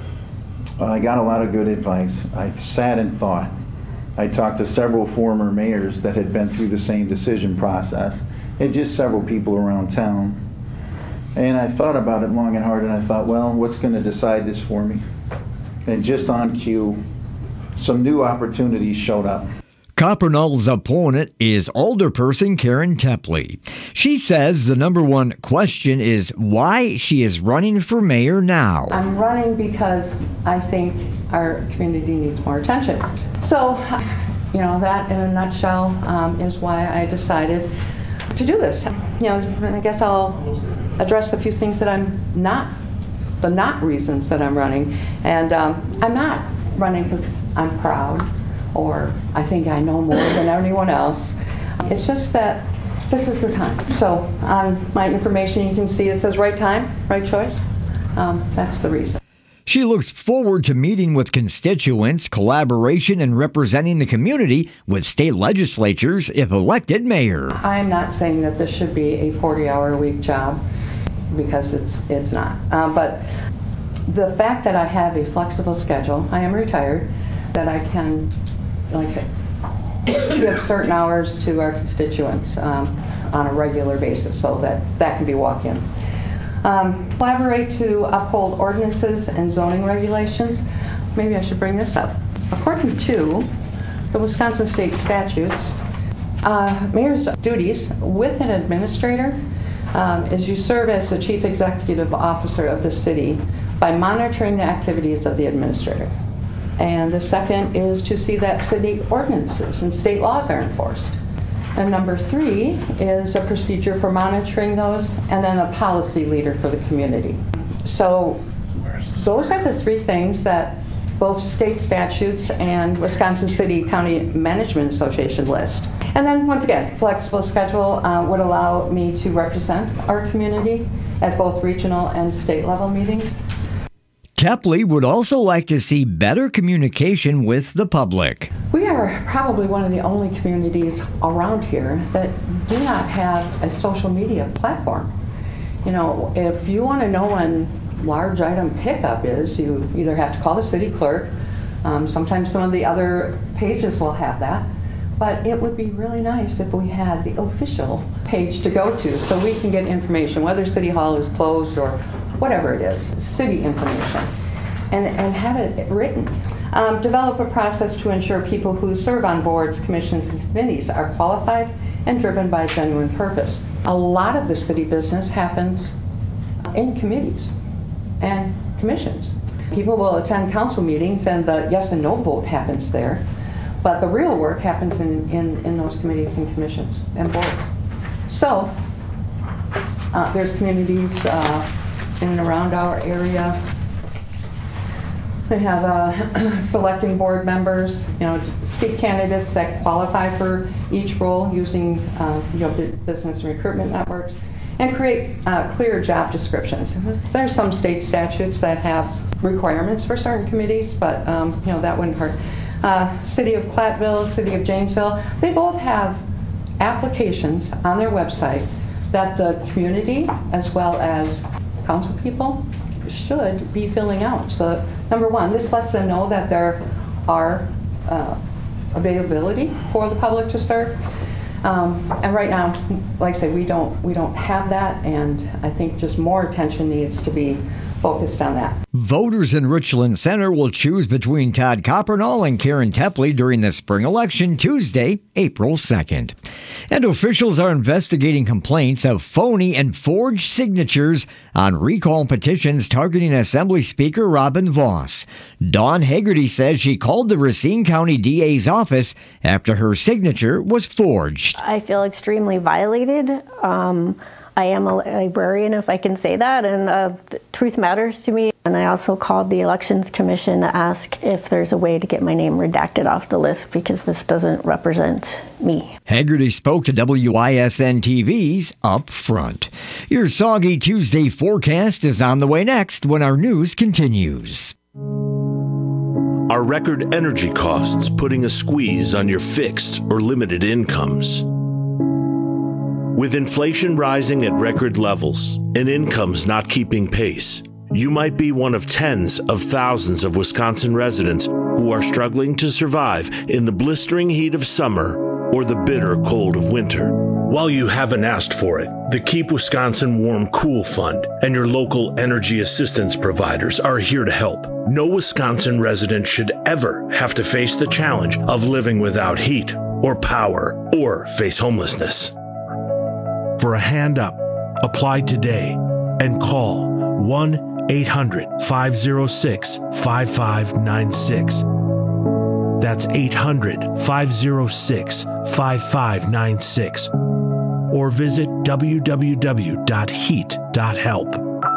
I got a lot of good advice. I sat and thought. I talked to several former mayors that had been through the same decision process, and just several people around town. And I thought about it long and hard, and I thought, well, what's going to decide this for me? And just on cue, some new opportunities showed up. Coppernall's opponent is alderperson Karen Tepley. She says the number one question is why she is running for mayor now. I'm running because I think our community needs more attention. So, you know, that in a nutshell um, is why I decided to do this. You know, and I guess I'll address a few things that I'm not, the not reasons that I'm running. And um, I'm not running because I'm proud, or I think I know more than anyone else. It's just that this is the time. So on my information you can see it says right time, right choice. Um, that's the reason. She looks forward to meeting with constituents, collaboration, and representing the community with state legislatures if elected mayor. I'm not saying that this should be a forty-hour-a-week job, because it's it's not. Uh, but the fact that I have a flexible schedule, I am retired, that I can, like I say, give certain hours to our constituents um, on a regular basis, so that that can be walk-in. Um, collaborate to uphold ordinances and zoning regulations. Maybe I should bring this up. According to the Wisconsin state statutes, uh, mayor's duties with an administrator um, is you serve as the chief executive officer of the city by monitoring the activities of the administrator. And the second is to see that city ordinances and state laws are enforced. And number three is a procedure for monitoring those, and then a policy leader for the community. So those are the three things that both state statutes and Wisconsin City County Management Association list. And then once again, flexible schedule uh, would allow me to represent our community at both regional and state level meetings. Tepley would also like to see better communication with the public. We are probably one of the only communities around here that do not have a social media platform. You know, if you want to know when large item pickup is, you either have to call the city clerk. Um, sometimes some of the other pages will have that. But it would be really nice if we had the official page to go to so we can get information, whether City Hall is closed or whatever it is, city information, and, and have it written. Um, develop a process to ensure people who serve on boards, commissions, and committees are qualified and driven by a genuine purpose. A lot of the city business happens in committees and commissions. People will attend council meetings and the yes and no vote happens there, but the real work happens in, in, in those committees and commissions and boards. So uh, there's communities uh, in and around our area. We have uh, selecting board members, you know, seek candidates that qualify for each role using uh, you know, business and recruitment networks, and create uh, clear job descriptions. There's some state statutes that have requirements for certain committees, but um, you know, that wouldn't hurt. Uh, City of Platteville, City of Janesville, they both have applications on their website that the community as well as council people should be filling out. So number one, this lets them know that there are uh, availability for the public to serve. Um, and right now, like I say, we don't we don't have that, and I think just more attention needs to be focused on that. Voters in Richland Center will choose between Todd Coppernall and Karen Tepley during the spring election Tuesday, April second. And officials are investigating complaints of phony and forged signatures on recall petitions targeting Assembly Speaker Robin Vos. Dawn Hagerty says she called the Racine County D A's office after her signature was forged. I feel extremely violated. Um, I am a librarian, if I can say that, and uh, truth matters to me. And I also called the Elections Commission to ask if there's a way to get my name redacted off the list because this doesn't represent me. Hagerty spoke to W I S N T V's Up Front. Your Soggy Tuesday forecast is on the way next when our news continues. Are record energy costs putting a squeeze on your fixed or limited incomes? With inflation rising at record levels and incomes not keeping pace, you might be one of tens of thousands of Wisconsin residents who are struggling to survive in the blistering heat of summer or the bitter cold of winter. While you haven't asked for it, the Keep Wisconsin Warm Cool Fund and your local energy assistance providers are here to help. No Wisconsin resident should ever have to face the challenge of living without heat or power or face homelessness. For a hand up, apply today and call one eight hundred, five oh six, five five nine six. That's eight hundred, five oh six, five five nine six. Or visit w w w dot heat dot help.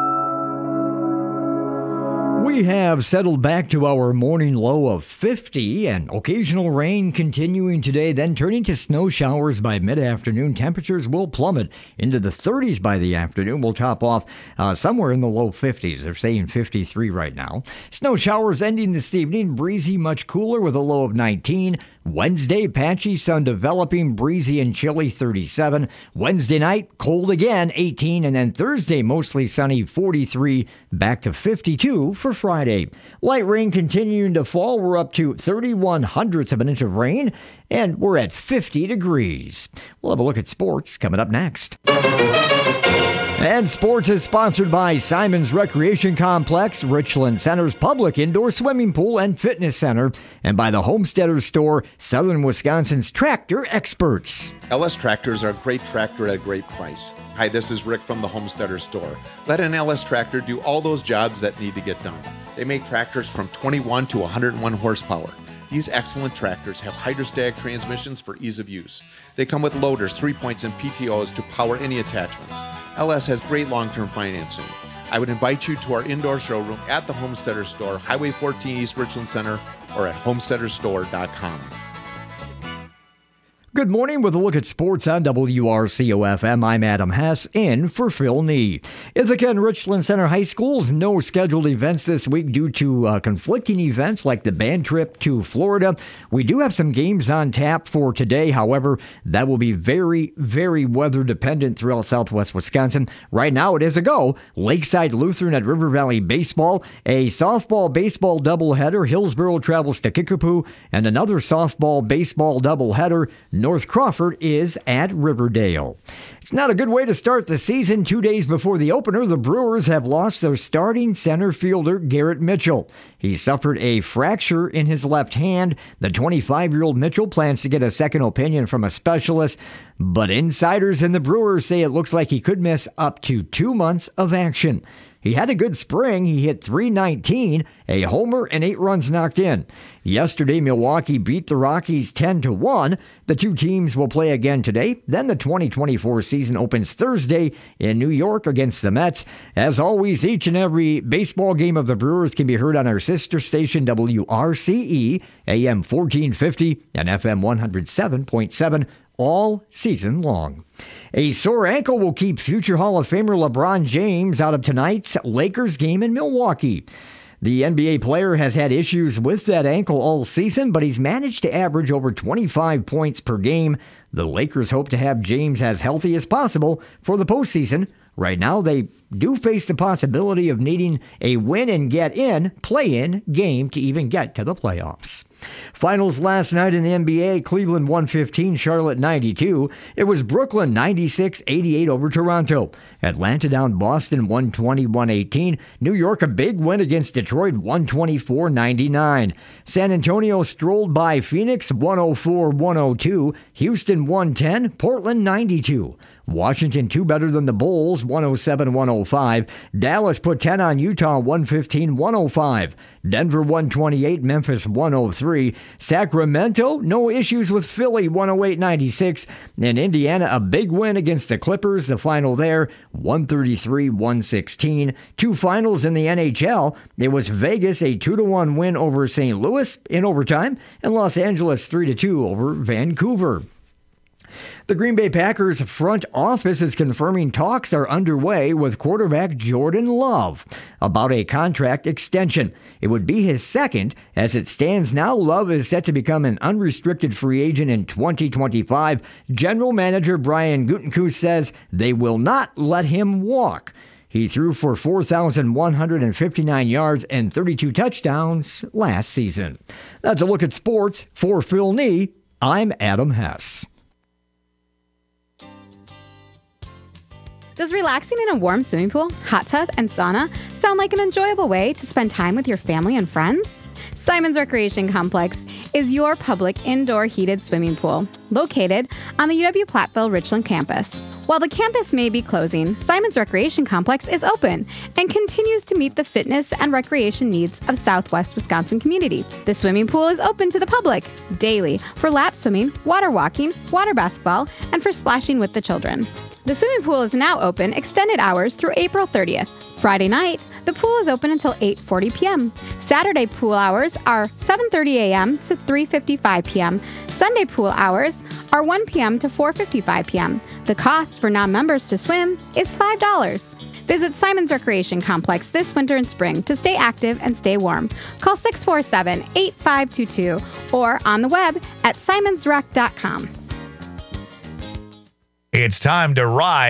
We have settled back to our morning low of fifty and occasional rain continuing today, then turning to snow showers by mid-afternoon. Temperatures will plummet into the thirties by the afternoon. We'll top off uh, somewhere in the low fifties. They're saying fifty-three right now. Snow showers ending this evening. Breezy, much cooler with a low of nineteen. Wednesday, patchy, sun developing, breezy and chilly, thirty-seven. Wednesday night, cold again, eighteen. And then Thursday, mostly sunny, forty-three. Back to fifty-two for Friday. Light rain continuing to fall. We're up to thirty-one hundredths of an inch of rain, and we're at fifty degrees. We'll have a look at sports coming up next. And sports is sponsored by Simon's Recreation Complex, Richland Center's public indoor swimming pool and fitness center, and by the Homesteader Store, Southern Wisconsin's tractor experts. L S Tractors are a great tractor at a great price. Hi, this is Rick from the Homesteader Store. Let an L S tractor do all those jobs that need to get done. They make tractors from twenty-one to one hundred one horsepower. These excellent tractors have hydrostatic transmissions for ease of use. They come with loaders, three points, and P T Os to power any attachments. L S has great long-term financing. I would invite you to our indoor showroom at the Homesteader Store, Highway fourteen East Richland Center, or at homesteader store dot com. Good morning with a look at sports on W R C O F M. I'm Adam Hess, in for Phil Nee. Ithaca and Richland Center High Schools, no scheduled events this week due to uh, conflicting events like the band trip to Florida. We do have some games on tap for today. However, that will be very, very weather dependent throughout southwest Wisconsin. Right now, it is a go. Lakeside Lutheran at River Valley Baseball, a softball baseball doubleheader. Hillsboro travels to Kickapoo, and another softball baseball doubleheader. North Crawford is at Riverdale. It's not a good way to start the season. Two days before the opener, the Brewers have lost their starting center fielder, Garrett Mitchell. He suffered a fracture in his left hand. The twenty-five-year-old Mitchell plans to get a second opinion from a specialist, but insiders in the Brewers say it looks like he could miss up to two months of action. He had a good spring. He hit three nineteen, a homer, and eight runs knocked in. Yesterday, Milwaukee beat the Rockies ten to one. The two teams will play again today. Then the twenty twenty-four season opens Thursday in New York against the Mets. As always, each and every baseball game of the Brewers can be heard on our sister station, W R C E, A M fourteen fifty and F M one oh seven point seven. all season long. A sore ankle will keep future Hall of Famer LeBron James out of tonight's Lakers game in Milwaukee. The N B A player has had issues with that ankle all season, but he's managed to average over twenty-five points per game. The Lakers hope to have James as healthy as possible for the postseason. Right now, they do face the possibility of needing a win and get in, play-in game to even get to the playoffs. Finals last night in the N B A, Cleveland one fifteen, Charlotte ninety-two. It was Brooklyn ninety-six eighty-eight over Toronto. Atlanta down Boston one twenty one eighteen. New York a big win against Detroit one twenty-four ninety-nine. San Antonio strolled by Phoenix one oh four one oh two. Houston one ten, Portland ninety-two. Washington two better than the Bulls, one oh seven one oh five. Dallas put ten on Utah, one fifteen one oh five. Denver one twenty-eight, Memphis one oh three. Sacramento, no issues with Philly, one oh eight ninety-six. And Indiana, a big win against the Clippers. The final there, one thirty-three one sixteen. Two finals in the N H L. It was Vegas, a two to one win over Saint Louis in overtime, and Los Angeles three to two over Vancouver. The Green Bay Packers front office is confirming talks are underway with quarterback Jordan Love about a contract extension. It would be his second. As it stands now, Love is set to become an unrestricted free agent in twenty twenty-five. General Manager Brian Gutekunst says they will not let him walk. He threw for four thousand one hundred fifty-nine yards and thirty-two touchdowns last season. That's a look at sports. For Phil Nee, I'm Adam Hess. Does relaxing in a warm swimming pool, hot tub, and sauna sound like an enjoyable way to spend time with your family and friends? Simon's Recreation Complex is your public indoor heated swimming pool located on the U W-Platteville Richland campus. While the campus may be closing, Simon's Recreation Complex is open and continues to meet the fitness and recreation needs of Southwest Wisconsin community. The swimming pool is open to the public daily for lap swimming, water walking, water basketball, and for splashing with the children. The swimming pool is now open extended hours through April thirtieth. Friday night, the pool is open until eight forty p.m. Saturday pool hours are seven thirty a.m. to three fifty-five p.m. Sunday pool hours are one p.m. to four fifty-five p.m. The cost for non-members to swim is five dollars. Visit Simon's Recreation Complex this winter and spring to stay active and stay warm. Call six four seven, eight five two two or on the web at simons rec dot com. It's time to ride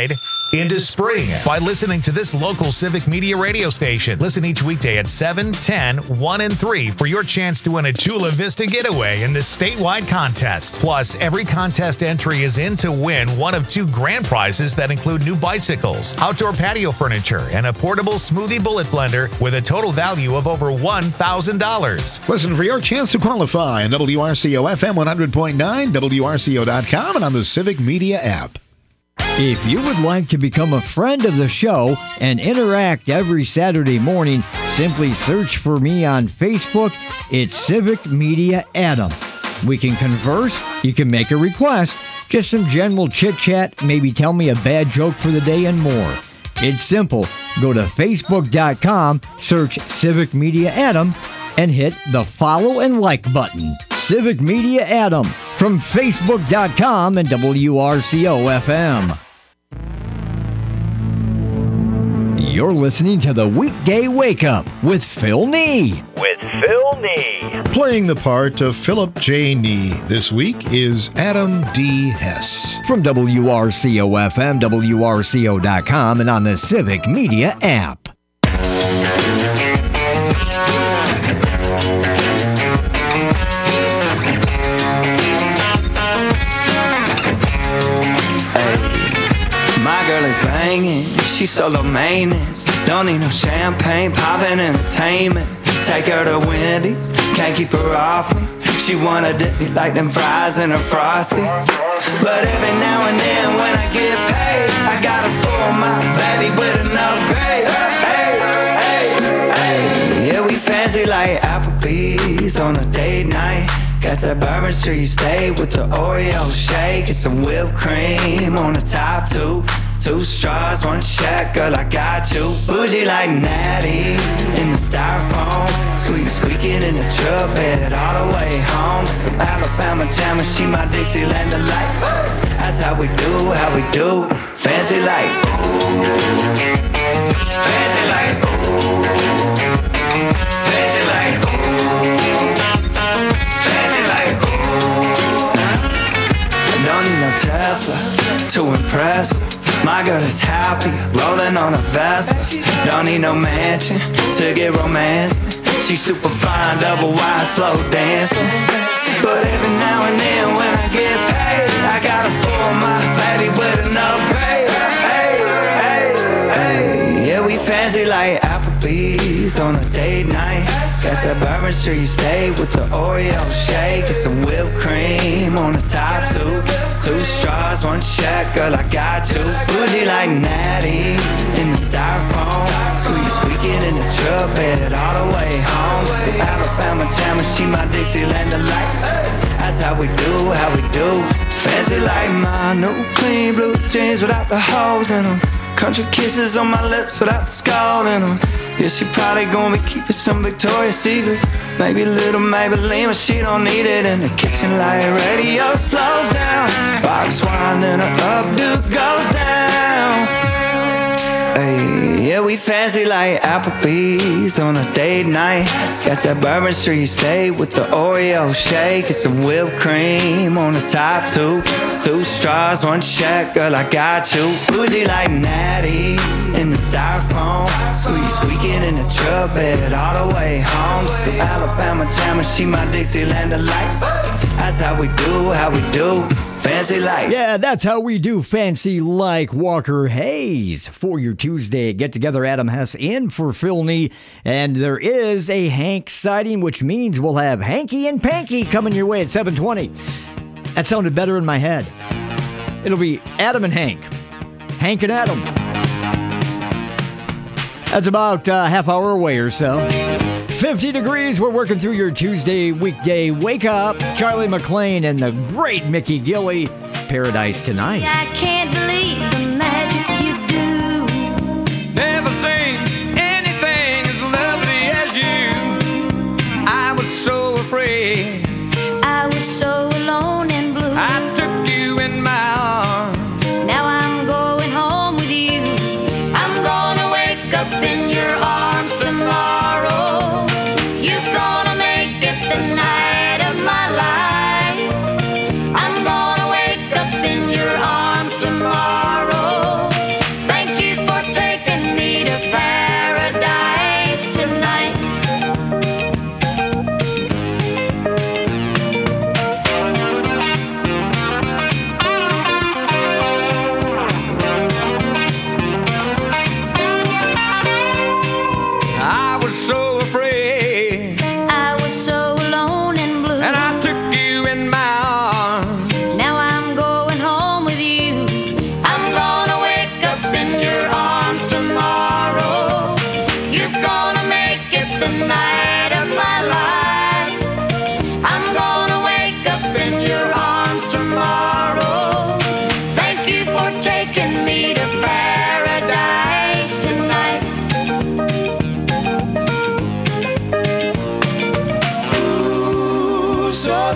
into spring by listening to this local Civic Media radio station. Listen each weekday at seven, ten, one, and three for your chance to win a Chula Vista getaway in this statewide contest. Plus, every contest entry is in to win one of two grand prizes that include new bicycles, outdoor patio furniture, and a portable smoothie bullet blender with a total value of over one thousand dollars. Listen for your chance to qualify on W R C O F M one hundred point nine, W R C O dot com, and on the Civic Media app. If you would like to become a friend of the show and interact every Saturday morning, simply search for me on Facebook. It's Civic Media Adam. We can converse, you can make a request, just some general chit-chat, maybe tell me a bad joke for the day and more. It's simple. Go to Facebook dot com, search Civic Media Adam, and hit the follow and like button. Civic Media Adam from Facebook dot com and W R C O F M. You're listening to the Weekday Wake Up with Phil Nee. With Phil Nee. Playing the part of Philip J. Nee this week is Adam D. Hess. From W R C O F M, W R C O dot com, and on the Civic Media app. My girl is banging, she's solo maintenance. Don't need no champagne, poppin' entertainment. Take her to Wendy's, can't keep her off me. She wanna dip me like them fries in a Frosty. But every now and then when I get paid, I gotta spoil my baby with an upgrade. Hey, hey, hey. Yeah, we fancy like Applebee's on a date night. Got that Bourbon Street steak with the Oreo shake and some whipped cream on the top two. Two straws, one check, girl, I got you. Bougie like Natty in the styrofoam. Squeak, squeaking in the truck bed all the way home. Some Alabama jammer, she my Dixieland delight. That's how we do, how we do. Fancy like, fancy like, fancy like, fancy like. Don't need no Tesla to impress her. My girl is happy, rolling on a Vespa. Don't need no mansion to get romance. She's super fine, double wide, slow dancing. But every now and then when I get paid, I gotta spoil my baby with an upgrade. Hey, hey, hey. Yeah, we fancy like Applebee's on a date night. Got that Bourbon Street steak with the Oreo shake and some whipped cream on the top two. Two straws, one check, girl, I got you. Bougie like Natty in the styrofoam. Squeak, squeaking in the truck bed all the way home. Some Alabama jammer, she my Dixieland delight. That's how we do, how we do. Fancy like my new clean blue jeans without the holes in them. Country kisses on my lips without the skull in them. Yeah, she probably gonna be keeping some Victoria's Secrets. Maybe a little Maybelline, but she don't need it. In the kitchen light radio slows down. Box wine, then her updo goes down. Hey, yeah, we fancy like Applebee's on a date night. Got that Bourbon Street steak with the Oreo shake and some whipped cream on the top two. Two straws, one check, girl, I got you. Bougie like Natty in the styrofoam. Squeak, squeaking in the truck bed all the way home. Some Alabama jammer, she my Dixieland delight. That's how we do, how we do. Fancy like. Yeah, that's how we do fancy like. Walker Hayes for your Tuesday get-together. Adam Hess in for Phil Nee. And there is a Hank sighting, which means we'll have Hanky and Panky coming your way at seven twenty. That sounded better in my head. It'll be Adam and Hank. Hank and Adam. That's about a half hour away or so. fifty degrees. We're working through your Tuesday weekday wake up. Charlie McLean and the great Mickey Gilley. Paradise Tonight. I can't believe the magic you do. Never seen anything as lovely as you. I was so afraid. I was so alone and blue. I took you in my arms. Now I'm going home with you. I'm gonna wake up in your arms tomorrow. You're gonna make it the night of my life. I'm gonna wake up in your arms tomorrow.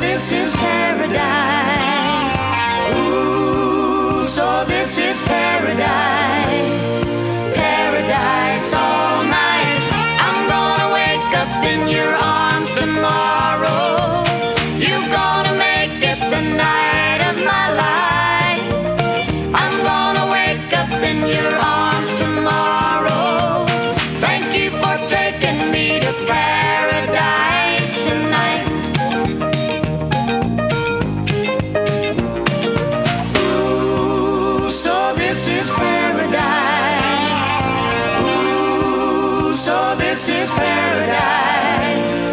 this is paradise. Ooh, so this is paradise. Paradise all night. I'm gonna wake up in your arms tomorrow. You're gonna make it the night of my life. I'm gonna wake up in your arms tomorrow. Thank you for taking me to paradise tonight. Ooh, so this is paradise. Ooh, so this is paradise.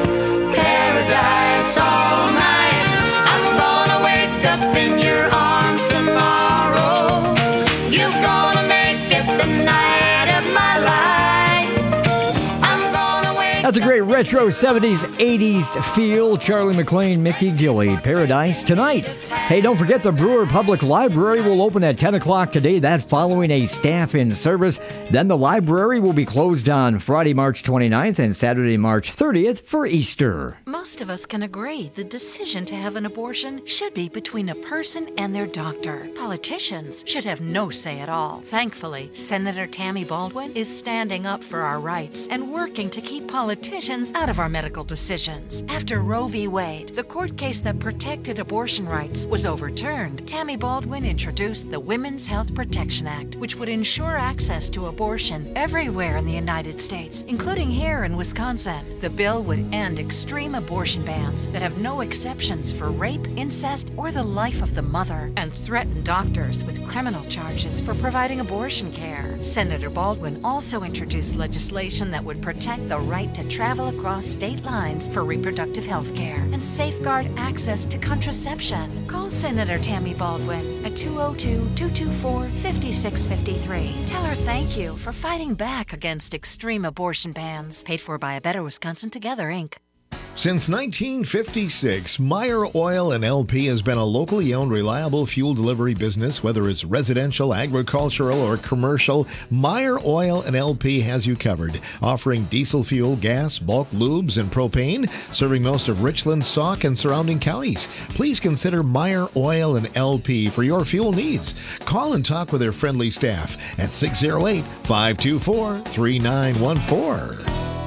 Paradise all night. I'm gonna wake up in your arms tomorrow. You're gonna make it the night of my life. I'm gonna wake That's a great retro seventies, eighties feel. Charlie McLean, Mickey Gilley, Paradise tonight. Hey, don't forget the Brewer Public Library will open at ten o'clock today, that following a staff-in service. Then the library will be closed on Friday, March twenty-ninth and Saturday, March thirtieth for Easter. Most of us can agree the decision to have an abortion should be between a person and their doctor. Politicians should have no say at all. Thankfully, Senator Tammy Baldwin is standing up for our rights and working to keep politicians out of our medical decisions. After Roe v. Wade, the court case that protected abortion rights, was overturned, Tammy Baldwin introduced the Women's Health Protection Act, which would ensure access to abortion everywhere in the United States, including here in Wisconsin. The bill would end extreme abortion bans that have no exceptions for rape, incest, or the life of the mother, and threaten doctors with criminal charges for providing abortion care. Senator Baldwin also introduced legislation that would protect the right to travel across state lines for reproductive health care and safeguard access to contraception. Call Senator Tammy Baldwin at two oh two, two two four, five six five three. Tell her thank you for fighting back against extreme abortion bans. Paid for by A Better Wisconsin Together, Incorporated. Since nineteen fifty-six, Meyer Oil and L P has been a locally owned, reliable fuel delivery business. Whether it's residential, agricultural, or commercial, Meyer Oil and L P has you covered. Offering diesel fuel, gas, bulk lubes, and propane, serving most of Richland, Sauk, and surrounding counties. Please consider Meyer Oil and L P for your fuel needs. Call and talk with their friendly staff at six oh eight, five two four, three nine one four.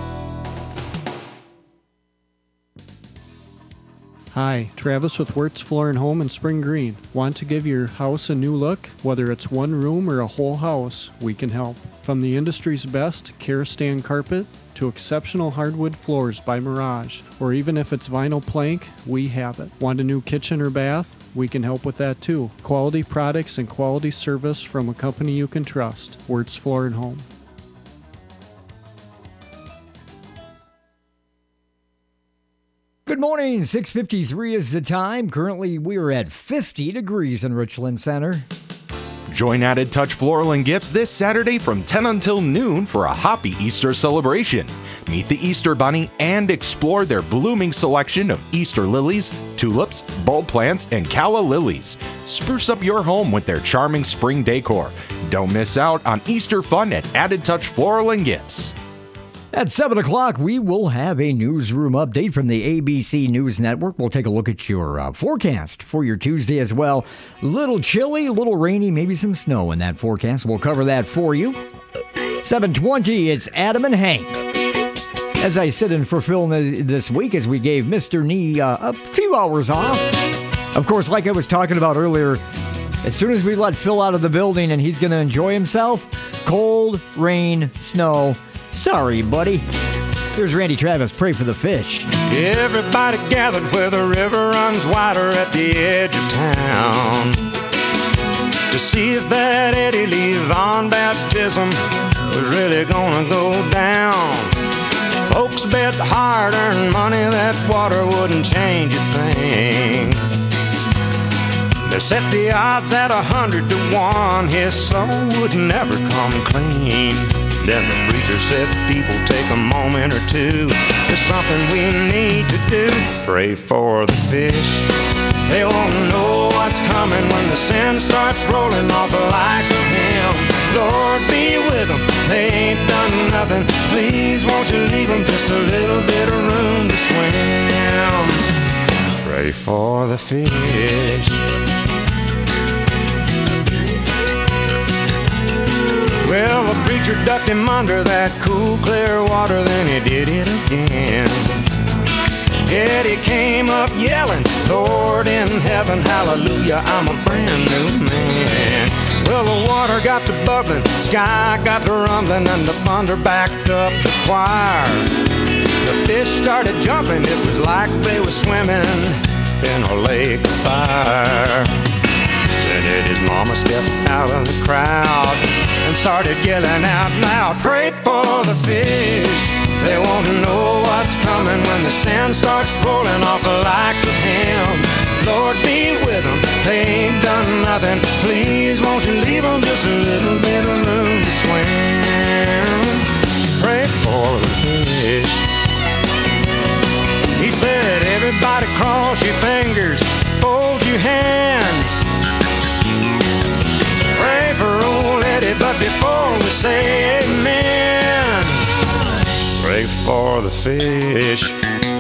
Hi, Travis with Wirtz Floor and Home in Spring Green. Want to give your house a new look? Whether it's one room or a whole house, we can help. From the industry's best Karastan carpet to exceptional hardwood floors by Mirage, or even if it's vinyl plank, we have it. Want a new kitchen or bath? We can help with that too. Quality products and quality service from a company you can trust. Wirtz Floor and Home. Good morning, six fifty-three is the time. Currently, we are at fifty degrees in Richland Center. Join Added Touch Floral and Gifts this Saturday from ten until noon for a Hoppy Easter celebration. Meet the Easter Bunny and explore their blooming selection of Easter lilies, tulips, bulb plants, and calla lilies. Spruce up your home with their charming spring decor. Don't miss out on Easter fun at Added Touch Floral and Gifts. At seven o'clock, we will have a newsroom update from the A B C News Network. We'll take a look at your uh, forecast for your Tuesday as well. Little chilly, little rainy, maybe some snow in that forecast. We'll cover that for you. seven twenty, it's Adam and Hank. As I sit in for Phil this week, as we gave Mister Nee uh, a few hours off. Of course, like I was talking about earlier, as soon as we let Phil out of the building and he's going to enjoy himself, cold, rain, snow. Sorry, buddy. Here's Randy Travis, Pray for the Fish. Everybody gathered where the river runs wider at the edge of town to see if that Eddie Lee Von baptism was really gonna go down. Folks bet hard-earned money that water wouldn't change a thing. They set the odds at a hundred to one. His soul would never come clean. Then the preacher said, people take a moment or two. There's something we need to do. Pray for the fish. They won't know what's coming when the sin starts rolling off the likes of him. Lord, be with them. They ain't done nothing. Please, won't you leave them just a little bit of room to swim. Pray for the fish. Well, the preacher ducked him under that cool, clear water, then he did it again. Eddie came up yelling, Lord in heaven, hallelujah, I'm a brand new man. Well, the water got to bubbling, sky got to rumbling, and the thunder backed up the choir. The fish started jumping, it was like they were swimming in a lake of fire. Then Eddie's mama stepped out of the crowd and started yelling out loud, pray for the fish. They won't know what's coming when the sand starts rolling off the likes of him. Lord, be with them, they ain't done nothing. Please, won't you leave them just a little bit of room to swim. Pray for the fish. He said, everybody cross your fingers, fold your hands. Pray for old Eddie, but before we say amen, pray for the fish.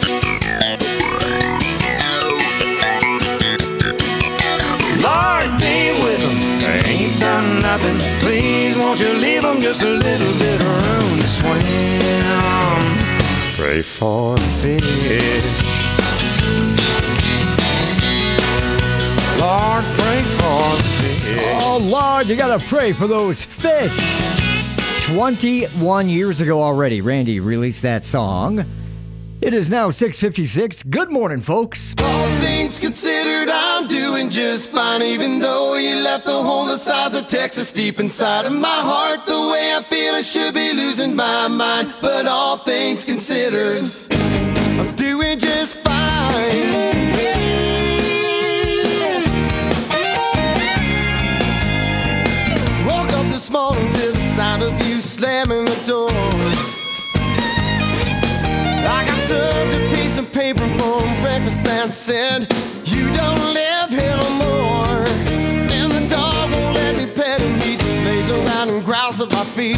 Lord, be with them, they ain't done nothing. Please, won't you leave them just a little bit of room to swim. Pray for the fish. Lord, pray for the fish. Oh, Lord, you gotta pray for those fish. twenty-one years ago already, Randy released that song. It is now six fifty-six. Good morning, folks. All things considered, I'm doing just fine. Even though you left a hole the size of Texas deep inside of my heart. The way I feel, I should be losing my mind. But all things considered, I'm doing just fine. Woke up this morning to the sound of you slamming the door. I got served a piece of paper for breakfast that said, you don't live here no more. And the dog won't let me pet him, he just lays around and growls at my feet.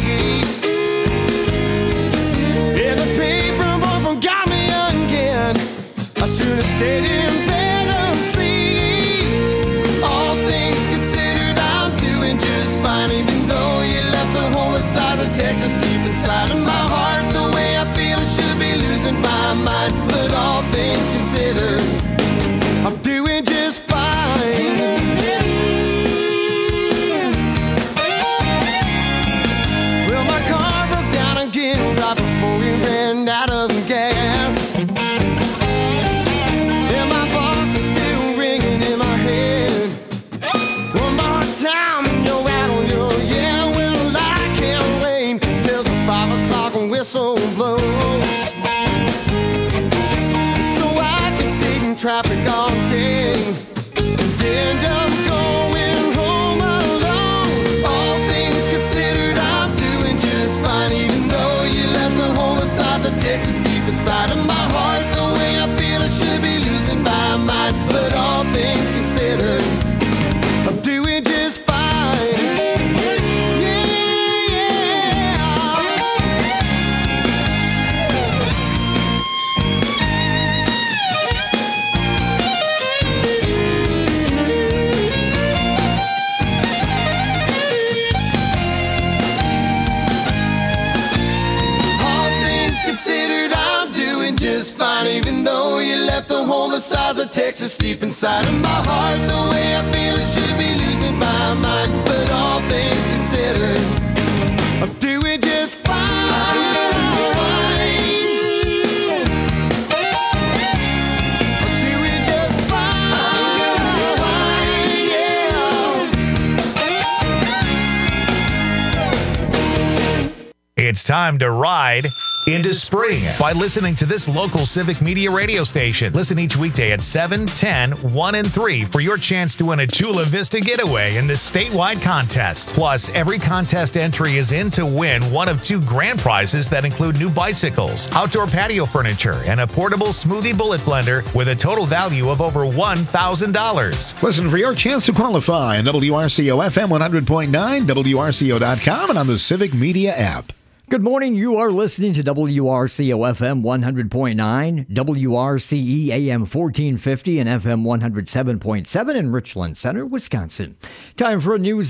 Yeah, the paper boy got me again. I should have stayed in bed asleep. All things considered, I'm doing just fine. Even though you left the whole size of Texas deep inside of my heart. The way I feel, I should be losing my mind. But all things considered, I'm doing just fine. Well, my car broke down again right before we ran out of gas. And my boss is still ringing in my head. One more time and you're out on your, yeah, well, I can't wait till the five o'clock whistle blows. So I can sit in traffic all day and end up going home alone. All things considered, I'm doing just fine. Even though you left the whole size of Texas deep inside of my heart. The way I feel, I should be losing my mind. But all things considered, I'm doing just fine. Considered, I'm doing just fine. Even though you left the whole the size of Texas deep inside of my heart. The way I feel, I should be losing my mind. But all things considered, I'm doing just fine. I'm doing just fine, yeah. It's time to ride into spring by listening to this local Civic Media radio station. Listen each weekday at seven, ten, one, and three for your chance to win a Chula Vista getaway in this statewide contest. Plus, every contest entry is in to win one of two grand prizes that include new bicycles, outdoor patio furniture, and a portable smoothie bullet blender with a total value of over one thousand dollars. Listen for your chance to qualify on W R C O F M one hundred point nine, W R C O dot com, and on the Civic Media app. Good morning. You are listening to W R C O F M one hundred point nine, W R C E A M fourteen fifty, and F M one hundred seven point seven in Richland Center, Wisconsin. Time for a news